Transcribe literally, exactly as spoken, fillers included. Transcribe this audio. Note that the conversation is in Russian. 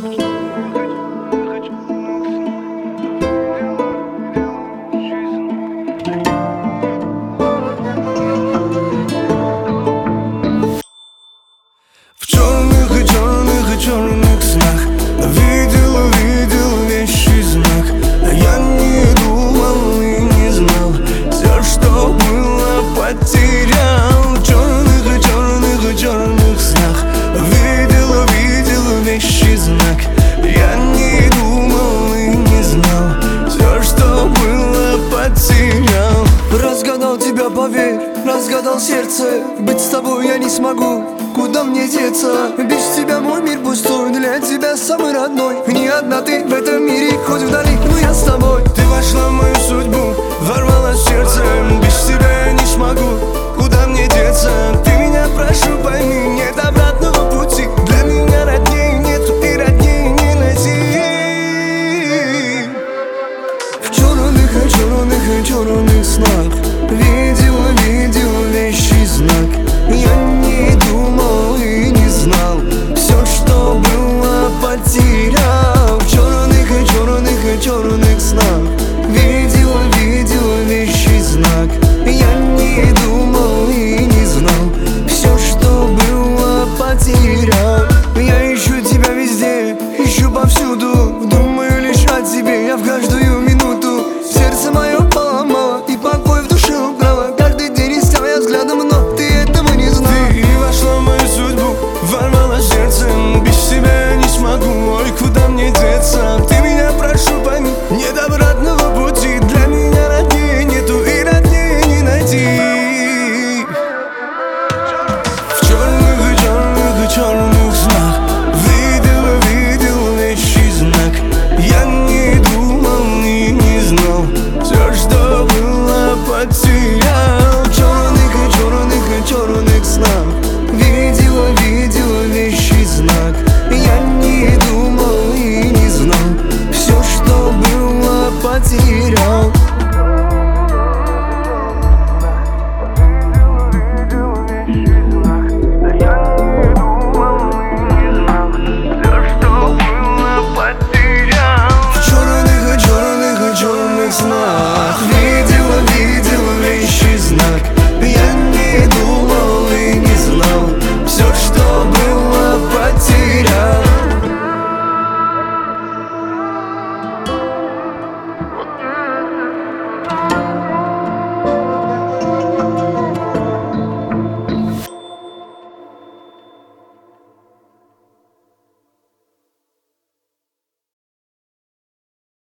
В черных и черных и черных снах видел, видел вещий знак. А я не думал и не знал, все, что было, потерял. В черных и черных и черных снах видел, видел вещий знак. Я не думал и не знал, все, что было, потерял. Разгадал тебя, поверь, разгадал сердце. Быть с тобой я не смогу, куда мне деться? Без тебя мой мир пустой, для тебя самый родной. Не одна ты в этом мире, хоть вдали, но я с тобой. Ты вошла в мою судьбу, ворвалась в сердце.